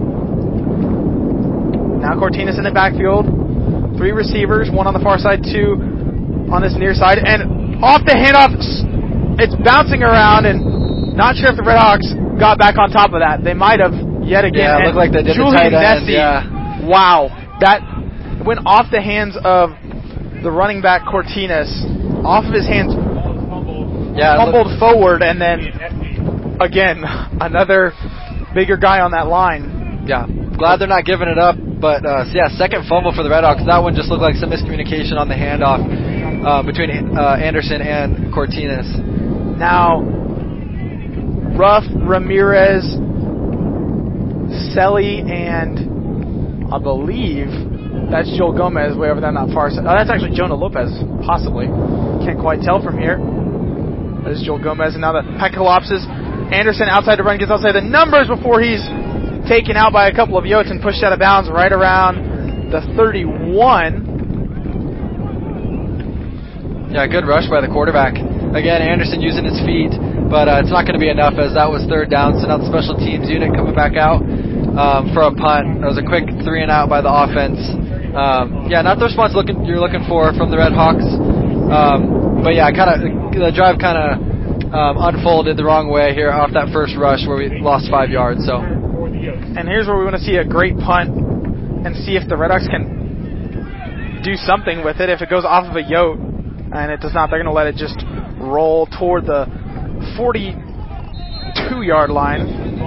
Now Cortinas in the backfield. Three receivers, one on the far side, two on this near side, and off the handoff. It's bouncing around, and not sure if the Redhawks got back on top of that. They might have yet again. Yeah, it looked like they did. Julian the tight end, Nessie, yeah. Wow, that went off the hands of the running back Cortinas, off of his hands, yeah, fumbled forward, and then again another bigger guy on that line. Yeah, glad they're not giving it up. But uh, so yeah, second fumble for the Redhawks. That one just looked like some miscommunication on the handoff uh, between uh, Anderson and Cortinas. Now, Ruff, Ramirez, Selly, and I believe that's Joel Gomez way over there on that far side. Oh, that's actually Jonah Lopez, possibly. Can't quite tell from here. That is Joel Gomez, and now the pack collapses. Anderson outside to run, gets outside the numbers before he's taken out by a couple of Yotes and pushed out of bounds right around the thirty-one. Yeah, good rush by the quarterback. Again, Anderson using his feet, but uh, it's not going to be enough as that was third down. So now the special teams unit coming back out um, for a punt. That was a quick three and out by the offense. Um, yeah, not the response looking you're looking for from the Redhawks. Um, but yeah, kind of the drive kind of um, unfolded the wrong way here off that first rush where we lost five yards. So. And here's where we want to see a great punt and see if the Redhawks can do something with it. If it goes off of a Yote, and it does not, they're going to let it just roll toward the forty-two-yard line.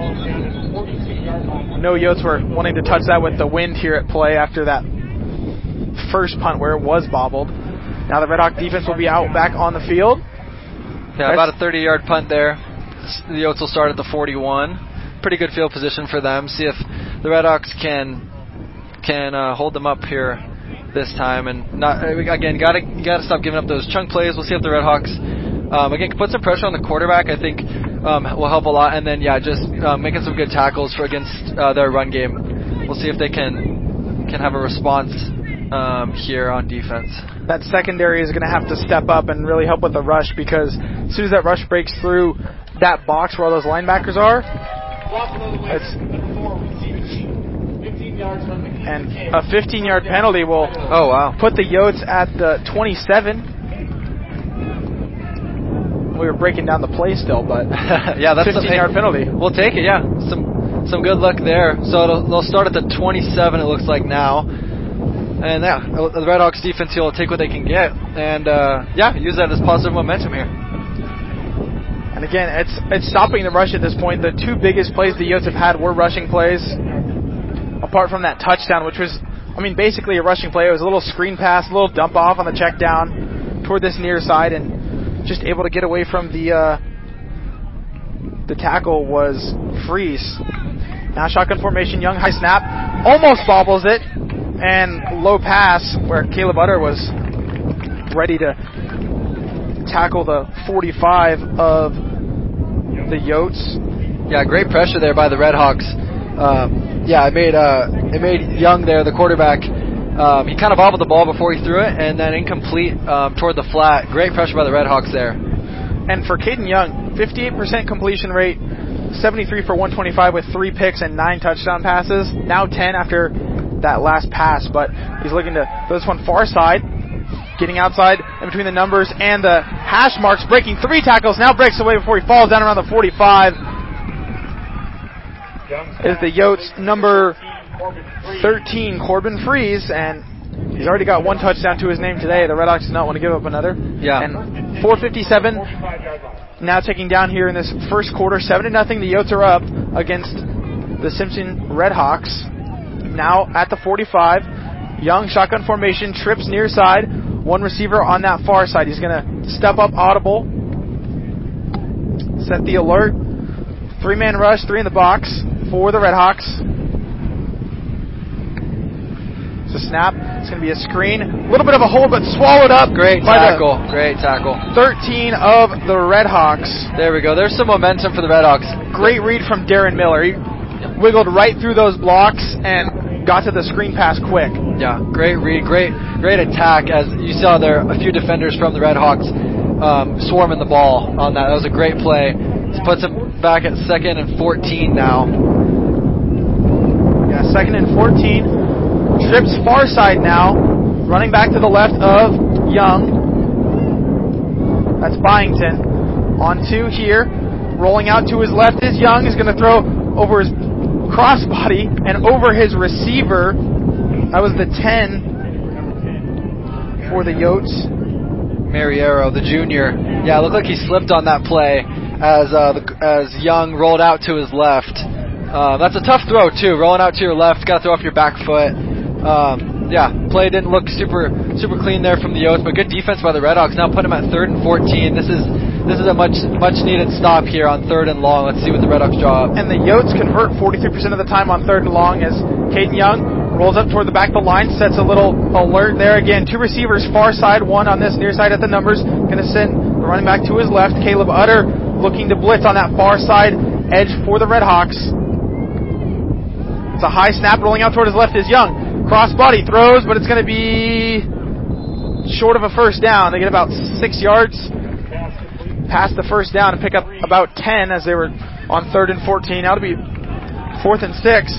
No Yotes were wanting to touch that with the wind here at play after that first punt where it was bobbled. Now the Redhawk defense will be out back on the field. Yeah, about a thirty-yard punt there. The Yotes will start at the forty-one. Pretty good field position for them. See if the Redhawks can can uh, hold them up here this time, and not again. Got to got to stop giving up those chunk plays. We'll see if the Redhawks um, again can put some pressure on the quarterback. I think um, will help a lot, and then yeah, just uh, making some good tackles for against uh, their run game. We'll see if they can can have a response um, here on defense. That secondary is going to have to step up and really help with the rush, because as soon as that rush breaks through that box where all those linebackers are. It's, and a fifteen-yard penalty will oh, wow. put the Yotes at the twenty-seven. We were breaking down the play still, but yeah, that's fifteen-yard penalty. We'll take it, yeah. Some some good luck there. So it'll, they'll start at the twenty-seven, it looks like now. And yeah, the Redhawks defense here will take what they can get. And uh, yeah, use that as positive momentum here. And again, it's it's stopping the rush at this point. The two biggest plays the Yotes have had were rushing plays, apart from that touchdown, which was, I mean, basically a rushing play. It was a little screen pass, a little dump off on the check down toward this near side, and just able to get away from the uh, the tackle was Freeze. Now shotgun formation, Young high snap, almost bobbles it, and low pass where Caleb Utter was ready to tackle the forty-five of the Yotes. Yeah, great pressure there by the Redhawks. Um, yeah, it made uh, it made Young there, the quarterback. Um, he kind of bobbled the ball before he threw it, and then incomplete um, toward the flat. Great pressure by the Redhawks there. And for Caden Young, fifty-eight percent completion rate, seventy-three for one twenty-five with three picks and nine touchdown passes. Now ten after that last pass, but he's looking to throw this one far side, getting outside in between the numbers and the hash marks, breaking three tackles, now breaks away before he falls down around the forty-five. Is the Yotes number thirteen, Corbin Freeze, and he's already got one touchdown to his name today. The Redhawks do not want to give up another. Yeah. And four fifty-seven now taking down here in this first quarter, seven to nothing. The Yotes are up against the Simpson Redhawks. Now at the forty-five, Young shotgun formation, trips near side, one receiver on that far side. He's going to step up audible, set the alert, three-man rush, three in the box for the Redhawks. It's a snap. It's going to be a screen. A little bit of a hold, but swallowed up. Great tackle. Great tackle. thirteen of the Redhawks. There we go. There's some momentum for the Redhawks. Great read from Darren Miller. He wiggled right through those blocks and got to the screen pass quick. Yeah, great read. Great great attack. As you saw there, a few defenders from the Redhawks um, swarming the ball on that. That was a great play. This puts him back at second and fourteen now. Yeah, second and fourteen. Trips far side now, running back to the left of Young. That's Byington. On two here, rolling out to his left is Young. He's going to throw over his crossbody and over his receiver. That was the ten for the Yotes. Mariero, the junior. Yeah, it looked like he slipped on that play as uh, the, as Young rolled out to his left. Uh, that's a tough throw too. Rolling out to your left, got to throw off your back foot. Um, yeah, play didn't look super super clean there from the Yotes, but good defense by the Redhawks. Now put him at third and fourteen. This is this is a much much needed stop here on third and long. Let's see what the Redhawks draw up. And the Yotes convert forty-three percent of the time on third and long as Caden Young rolls up toward the back of the line, sets a little alert there again. Two receivers far side, one on this near side at the numbers. Going to send the running back to his left. Caleb Utter looking to blitz on that far side edge for the Redhawks. It's a high snap. Rolling out toward his left is Young. Crossbody throws, but it's going to be short of a first down. They get about six yards past the first down and pick up about ten as they were on third and fourteen. Now to be fourth and six.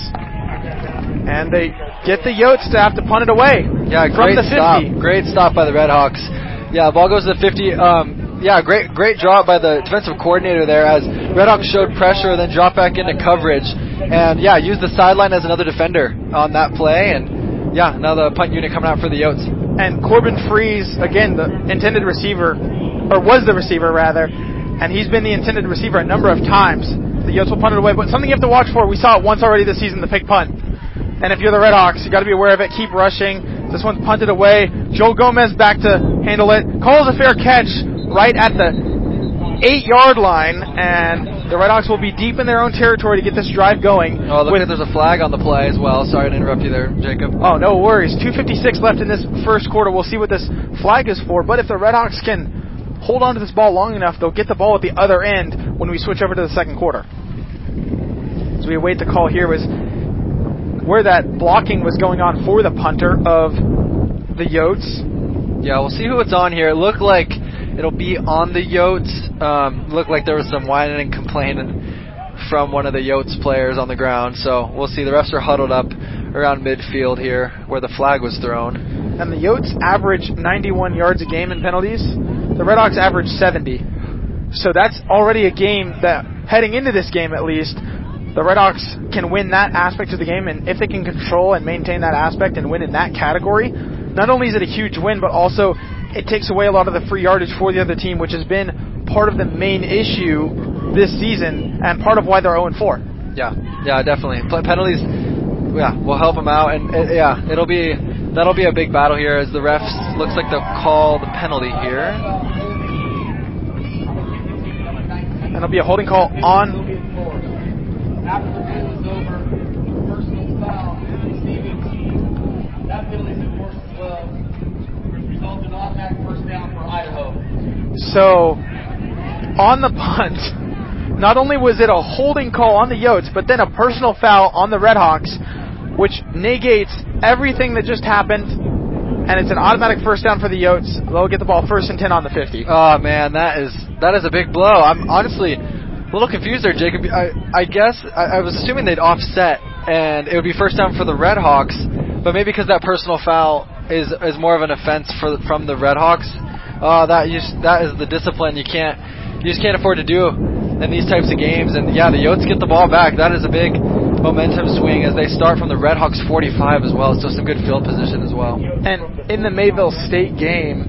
And they get the Yotes to have to punt it away. Yeah, from great the stop. fifty. Great stop by the Redhawks. Yeah, ball goes to the fifty. Um, yeah, great great drop by the defensive coordinator there as Redhawks showed pressure, then dropped back into coverage. And, yeah, used the sideline as another defender on that play. And, yeah, now the punt unit coming out for the Yotes. And Corbin Freeze, again, the intended receiver, or was the receiver, rather, and he's been the intended receiver a number of times. The Yotes will punt it away, but something you have to watch for, we saw it once already this season, the pick punt. And if you're the Redhawks, you got to be aware of it. Keep rushing. This one's punted away. Joel Gomez back to handle it. Calls a fair catch right at the eight-yard line, and the Redhawks will be deep in their own territory to get this drive going. Oh, look, there's a flag on the play as well. Sorry to interrupt you there, Jacob. Oh, no worries. two fifty-six left in this first quarter. We'll see what this flag is for. But if the Redhawks can hold on to this ball long enough, they'll get the ball at the other end when we switch over to the second quarter. As we await the call here was where that blocking was going on for the punter of the Yotes. Yeah, we'll see who it's on here. It looked like it'll be on the Yotes. Um, looked like there was some whining and complaining from one of the Yotes players on the ground. So we'll see. The refs are huddled up around midfield here where the flag was thrown. And the Yotes average ninety-one yards a game in penalties. The Redhawks average seventy. So that's already a game that, heading into this game at least, the Redhawks can win that aspect of the game. And if they can control and maintain that aspect and win in that category, not only is it a huge win, but also it takes away a lot of the free yardage for the other team, which has been part of the main issue this season and part of why they're oh and four. Yeah, yeah, definitely. Penalties, yeah, will help them out, and uh, yeah, it'll be that'll be a big battle here as the refs looks like they'll call the penalty here. and it'll be a holding call on. After the play was over, personal foul, receiving team. That penalty is enforced as well, which results in automatic first down for Idaho. So, on the punt, not only was it a holding call on the Yotes, but then a personal foul on the Redhawks, which negates everything that just happened, and it's an automatic first down for the Yotes. They'll get the ball first and ten on the fifty. Oh, man, that is that is a big blow. I'm honestly a little confused there, Jacob. I, I guess I, I was assuming they'd offset, and it would be first down for the Redhawks, but maybe because that personal foul is is more of an offense for from the Redhawks. Oh, that you just, that is the discipline you can't you just can't afford to do in these types of games. And yeah, the Yotes get the ball back. That is a big momentum swing as they start from the Redhawks forty-five as well. So some good field position as well. And in the Mayville State game,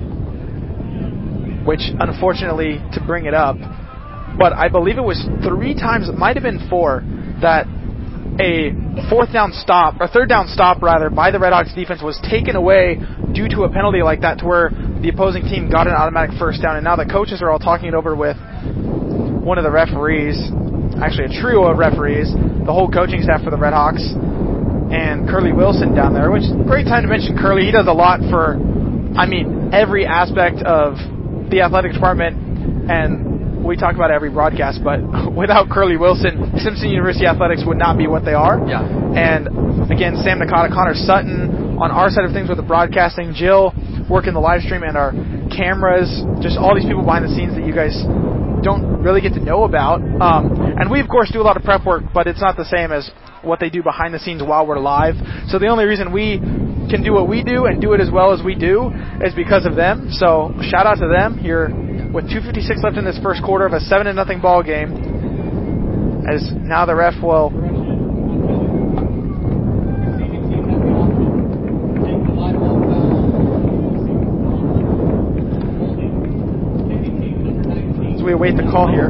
which unfortunately to bring it up, but I believe it was three times, it might have been four, that a fourth down stop, or third down stop rather, by the Redhawks defense was taken away due to a penalty like that, to where the opposing team got an automatic first down. And now the coaches are all talking it over with one of the referees, actually a trio of referees, the whole coaching staff for the Redhawks, and Curly Wilson down there, which great time to mention Curly. He does a lot for, I mean, every aspect of the athletic department, and we talk about it every broadcast, but without Curly Wilson, Simpson University Athletics would not be what they are. Yeah. And again, Sam Nakata, Connor Sutton on our side of things with the broadcasting, Jill working the live stream and our cameras, just all these people behind the scenes that you guys don't really get to know about. Um, and we, of course, do a lot of prep work, but it's not the same as what they do behind the scenes while we're live. So the only reason we can do what we do and do it as well as we do is because of them. So shout out to them here with two fifty-six left in this first quarter of a seven to nothing ball game. As now the ref will as we await the call here.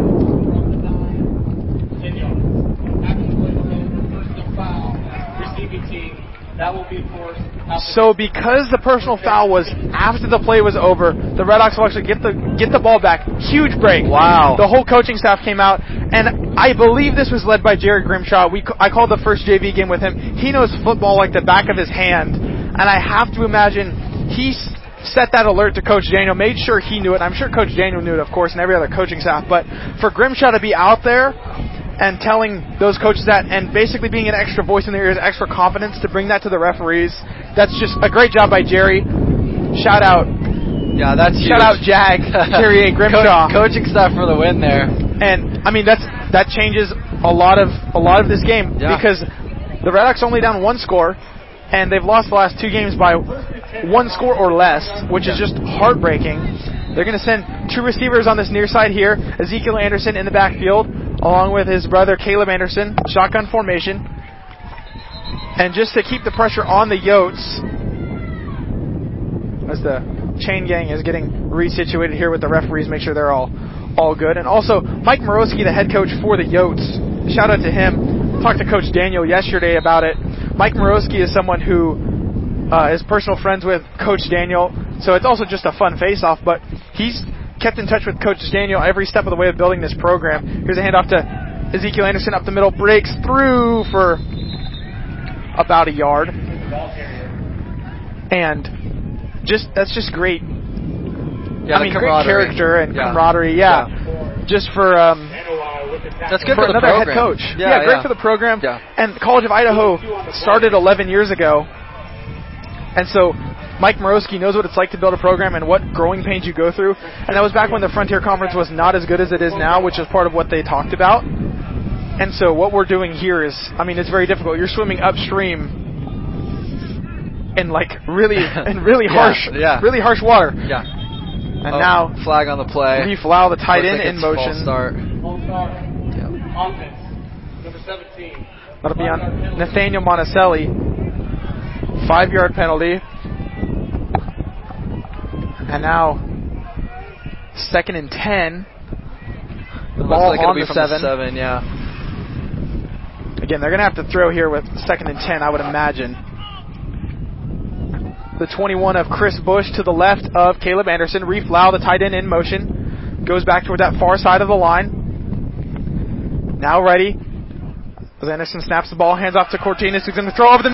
That will be enforced. So because the personal foul was after the play was over, the Redhawks will actually get the get the ball back. Huge break. Wow. The whole coaching staff came out, and I believe this was led by Jared Grimshaw. We I called the first J V game with him. He knows football like the back of his hand, and I have to imagine he set that alert to Coach Daniel, made sure he knew it. I'm sure Coach Daniel knew it, of course, and every other coaching staff. But for Grimshaw to be out there and telling those coaches that, and basically being an extra voice in their ears, extra confidence to bring that to the referees, that's just a great job by Jerry. Shout out. Yeah, that's huge. Shout out Jag, Jerry A. Grimshaw. Co- coaching staff for the win there. And, I mean, that's that changes a lot of a lot of this game, yeah. because the Redhawks only down one score, and they've lost the last two games by one score or less, which yeah. is just heartbreaking. They're going to send two receivers on this near side here, Ezekiel Anderson in the backfield, along with his brother Caleb Anderson, shotgun formation. And just to keep the pressure on the Yotes, as the chain gang is getting resituated here with the referees, make sure they're all all good. And also, Mike Morosky, the head coach for the Yotes, shout out to him. Talked to Coach Daniel yesterday about it. Mike Morosky is someone who uh, is personal friends with Coach Daniel, so it's also just a fun face-off, but he's kept in touch with Coach Daniel every step of the way of building this program. Here's a handoff to Ezekiel Anderson up the middle, breaks through for about a yard. And just that's just great. Yeah, I mean, great character and yeah. camaraderie. Yeah. yeah. Just for um, that's good for, for the another program. head coach. Yeah, yeah great yeah. for the program. Yeah. And College of Idaho started eleven years ago. And so Mike Morosky knows what it's like to build a program and what growing pains you go through. And that was back when the Frontier Conference was not as good as it is now, which is part of what they talked about. And so what we're doing here is, I mean, it's very difficult. You're swimming upstream in like really in really yeah, harsh, yeah. really harsh water. Yeah. And oh, now flag on the play. Reef Lau, the tight end, in motion. False start. False start. Yeah. Offense. Number seventeen. That'll be on Nathaniel Monticelli. Five-yard penalty. And now second and ten. The ball like on be the from seven. The seven, yeah. Again, they're going to have to throw here with second and ten, I would imagine. The twenty-one of Chris Bush to the left of Caleb Anderson. Reef Lau, the tight end, in motion. Goes back toward that far side of the line. Now ready. As Anderson snaps the ball, hands off to Cortinas, who's going to throw over the